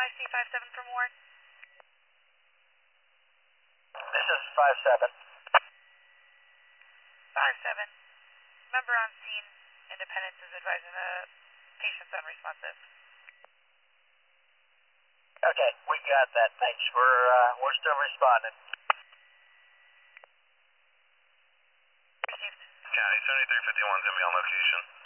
OIC 57 from Warren. This is 57. 57. Member on scene, Independence is advising the patient's unresponsive. Okay, we got that. Thanks. We're still responding. Received. County 7351's going to be on location.